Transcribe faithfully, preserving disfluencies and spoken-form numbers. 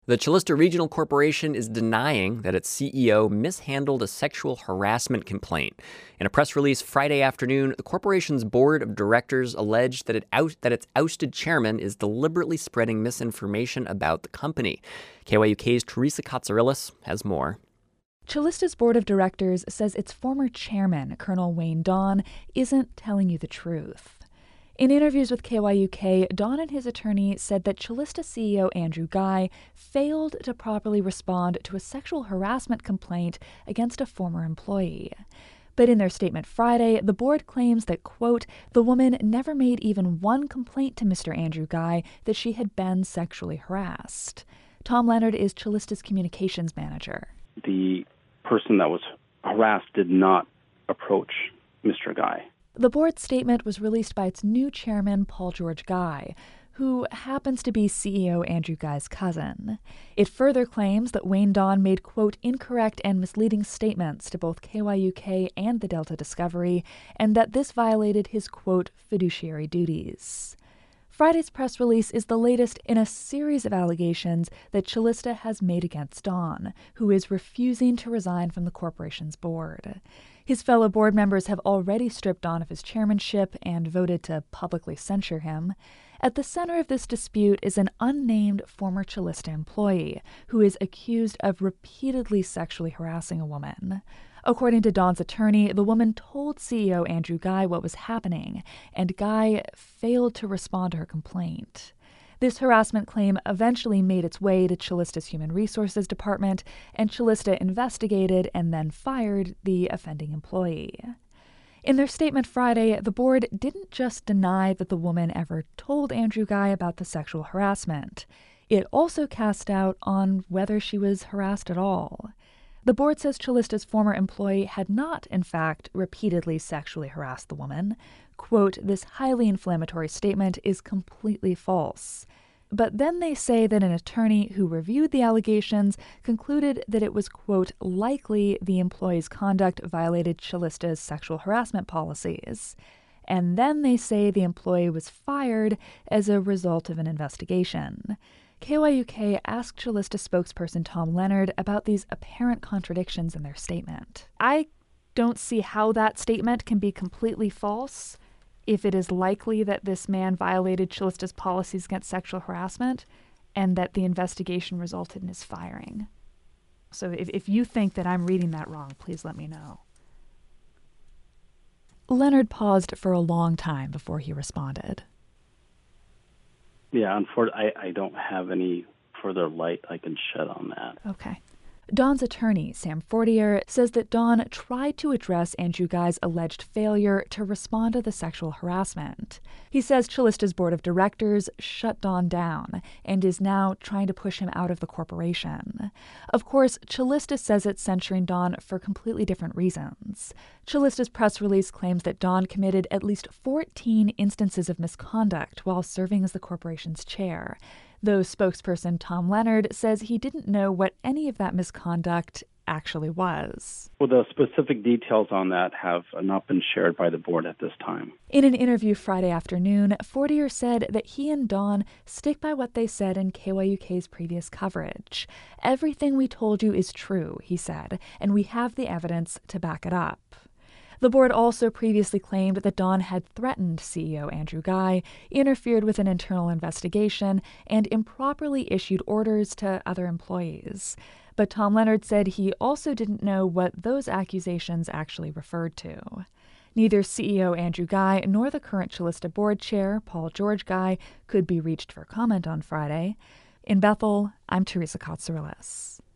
The Chilista Regional Corporation is denying that its C E O mishandled a sexual harassment complaint. In a press release Friday afternoon, the corporation's board of directors alleged that, it out, that its ousted chairman is deliberately spreading misinformation about the company. K Y U K's Teresa Katsourelis has more. Chilista's board of directors says its former chairman, Colonel Wayne Dawn, isn't telling you the truth. In interviews with K Y U K, Dawn and his attorney said that Chilista C E O Andrew Guy failed to properly respond to a sexual harassment complaint against a former employee. But in their statement Friday, the board claims that, quote, the woman never made even one complaint to Mister Andrew Guy that she had been sexually harassed. Tom Leonard is Chilista's communications manager. The person that was harassed did not approach Mister Guy. The board's statement was released by its new chairman, Paul George Guy, who happens to be C E O Andrew Guy's cousin. It further claims that Wayne Dawn made, quote, incorrect and misleading statements to both K Y U K and the Delta Discovery, and that this violated his, quote, fiduciary duties. Friday's press release is the latest in a series of allegations that Chilista has made against Dawn, who is refusing to resign from the corporation's board. His fellow board members have already stripped Dawn of his chairmanship and voted to publicly censure him. At the center of this dispute is an unnamed former Chilista employee who is accused of repeatedly sexually harassing a woman. According to Dawn's attorney, the woman told C E O Andrew Guy what was happening, and Guy failed to respond to her complaint. This harassment claim eventually made its way to Chilista's Human Resources Department, and Chilista investigated and then fired the offending employee. In their statement Friday, the board didn't just deny that the woman ever told Andrew Guy about the sexual harassment. It also cast doubt on whether she was harassed at all. The board says Chilista's former employee had not, in fact, repeatedly sexually harassed the woman. Quote, this highly inflammatory statement is completely false. But then they say that an attorney who reviewed the allegations concluded that it was, quote, likely the employee's conduct violated Chilista's sexual harassment policies. And then they say the employee was fired as a result of an investigation. K Y U K asked Chilista spokesperson Tom Leonard about these apparent contradictions in their statement. I don't see how that statement can be completely false if it is likely that this man violated Chilista's policies against sexual harassment and that the investigation resulted in his firing. So if, if you think that I'm reading that wrong, please let me know. Leonard paused for a long time before he responded. Yeah, unfortunately, I, I don't have any further light I can shed on that. Okay. Dawn's attorney, Sam Fortier, says that Dawn tried to address Andrew Guy's alleged failure to respond to the sexual harassment. He says Chilista's board of directors shut Dawn down and is now trying to push him out of the corporation. Of course, Chilista says it's censuring Dawn for completely different reasons. Chilista's press release claims that Dawn committed at least fourteen instances of misconduct while serving as the corporation's chair. Though spokesperson Tom Leonard says he didn't know what any of that misconduct actually was. Well, the specific details on that have not been shared by the board at this time. In an interview Friday afternoon, Fortier said that he and Dawn stick by what they said in K Y U K's previous coverage. Everything we told you is true, he said, and we have the evidence to back it up. The board also previously claimed that Dawn had threatened C E O Andrew Guy, interfered with an internal investigation, and improperly issued orders to other employees. But Tom Leonard said he also didn't know what those accusations actually referred to. Neither C E O Andrew Guy nor the current Chilista board chair, Paul George Guy, could be reached for comment on Friday. In Bethel, I'm Teresa Katsourelis.